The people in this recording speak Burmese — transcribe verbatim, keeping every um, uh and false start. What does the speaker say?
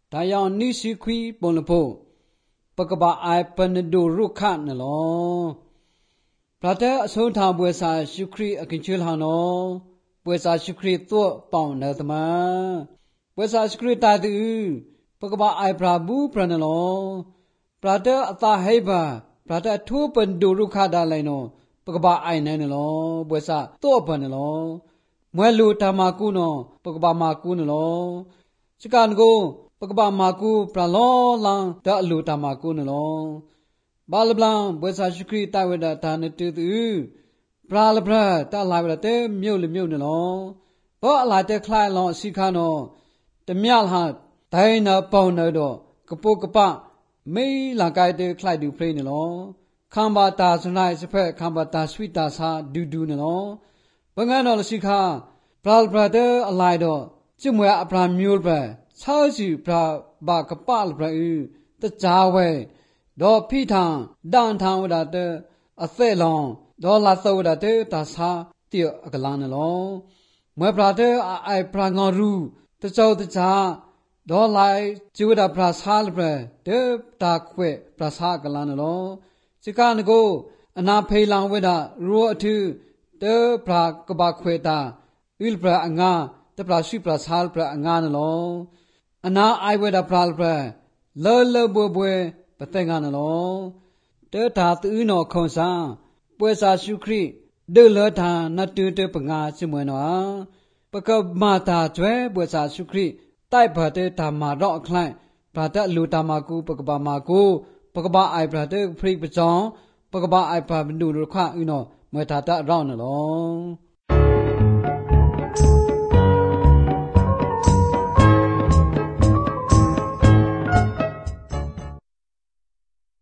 ဒါယောင်နိရှိခွီပုံလဖို့ပကဘာအိုင်ပနဒူရုခနလောပရတဲ့အဆုံးထောင်ပွဲစာရှုခရီအကင်ချွေလာနောပွဲစာရှုခရီသွတ်ပေါင်နေသမပွဲစာရှုခရီတာတူပကဘာအိုင်ပရာဘူးပရနလောပရတဲ့အသာဟိဘာပရတဲ့ထူပန်ဒူရုခဒါလိုက်နောပကဘာအိုင်နိုင်နောပွဲစာသွတ်ပန်နောမွဲလူတမကူနောပကဘာမာကူနောစကန်ကိုပကဘာမာကူပရလောလန်တအလူတမကူနောဘာလဘလံဘွေစာရှုခရီတိုင်ဝဒတာနတူတူပရာလဘရတလာဝဒတဲ့မြို့လမြို့နောဘောအလာတဲ့ခလိုက်လောစီခါနောတမြဟာဒိုင်နာပေါနတော့ကပုကပမေးလာကြတဲ့ခလိုက်တူဖိနေလောခံဘာတာစနိုင်စဖက်ခံဘာတာဆွီတာစာဒူဒူနောဘငန်းတော်စီခါပရာလဘရတဲ့အလိုက်တော့ကျွမွေအပရာမျိုးပဲချောစီပရာဘာကပလဘရတကြားဝဲဒေါ်ဖိထံဒန်ထံဝဒတဲ့အသက်လောင်ဒေါ်လာသဝဒတဲ့တသာတိအကလန်လောမွေပရာတဲ့အိုင်ပရာငရူတကြောတကြဒေါ်လိုက်ကျူဒပရာဆာလဘတဲ့တာခွေပရာဆာကလန်လောစိကနကိုအနာဖေလောင်ဝဒရောအထုတဲ့ပရာကဘာခွေတာဣလပရာအငါတပရာရှိပရာဆာလပရာအငါနလောအနာအိုင်ဝဒပရာလပရာလောလောဘွယ်ပတဲ့ငါနလောတေတာတူနောခုံစာပွဲစာရှုခရိဒေလထာနတုတပငါစမွေနောပကမာတာကျွဲပွဲစာရှုခရိတိုက်ဖတဲ့ဓမ္မာတော့အခလိုက်ဗာတလူတမကူပကပမာကူပကပအိုင်ဗာတဲ့ဖရိပကြောင်းပကပအိုင်ဗာဘနုလခဥနောမွေတာတရောင်းနလော